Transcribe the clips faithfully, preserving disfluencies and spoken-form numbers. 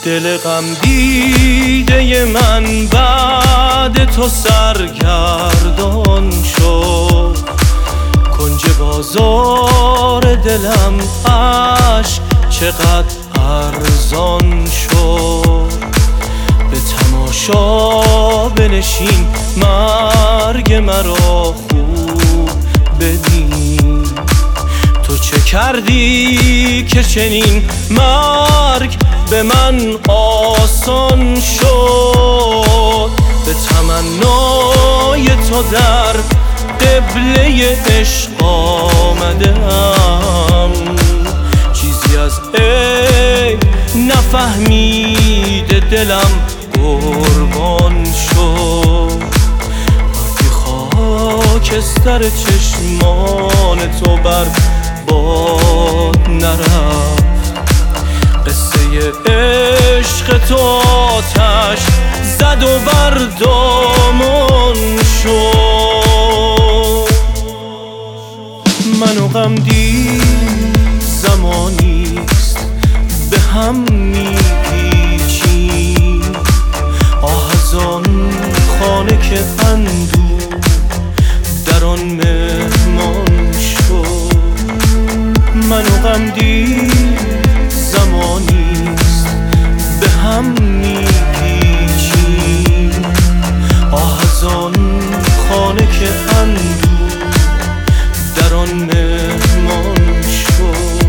دل غم دیده من بعد تو سرگردان شد، کنج بازار دلم عشق چقدر ارزان شد. به تماشا بنشین مرگ مرا خوب ببین، تو چه کردی که چنین مرگ به من آسان شد. به تمنای تو در قبله عشق آمدم، چیزی از ای نفهمیده دلم قربان شد. وقتی خاکستر چشمان تو بر باد نرفت، قصه عشق تو آتش زد و بر دامان شد. من و غم دید زمانیست به هم میپیچیم، آه از آن خانه که اندوه در آن مهمان شد. من و غم دید زمانیست به هم میپیچیم، آه از آن خانه که اندوه در آن مهمان شد.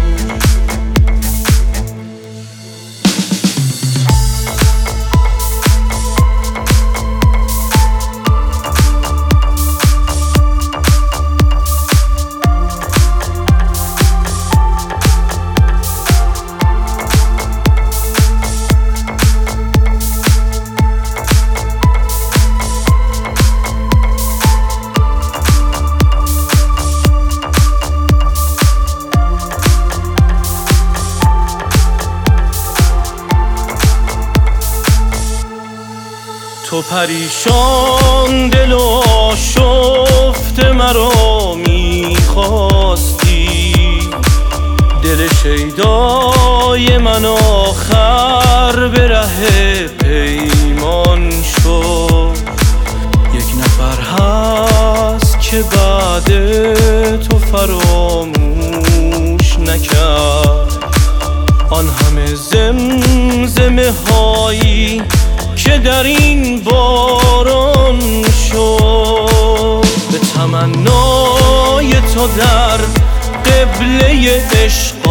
تو پریشان دل و آشفته مرا میخواستی، دل شیدای من آخر به ره پیمان شد. یک نفر هست که بعد تو فراموش نکرد، آن همه زمزمه هایی که در این باران شد. به تمنای تو در قبله عشق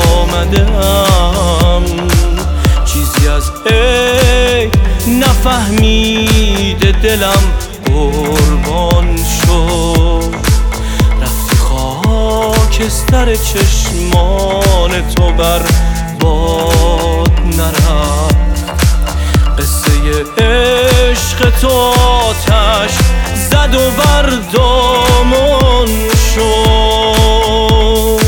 آمدم، چیزی از ای نفهمیده دلم قربان شد. رفتی خاکستر چشمان تو بر باد نرفت، قصه عشق تو آتش زد و بر دامان شد.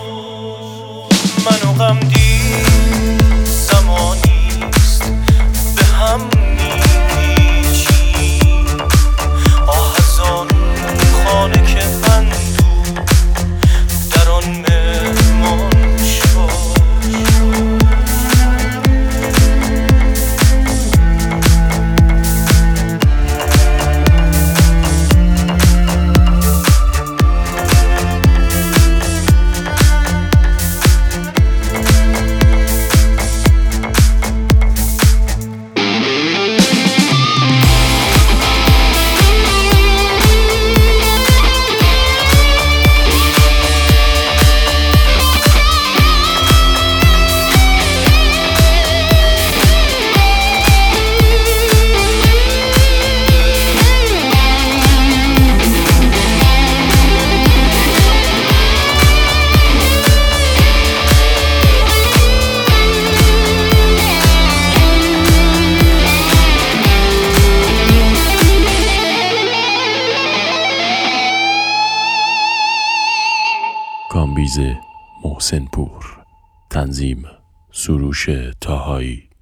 من و غم دید زمانیست به هم میپیچیم، آه از آن خانه که اندوه در آن مهمان شد. کامبیز محسن پور، تنظیم سروش طاهایی.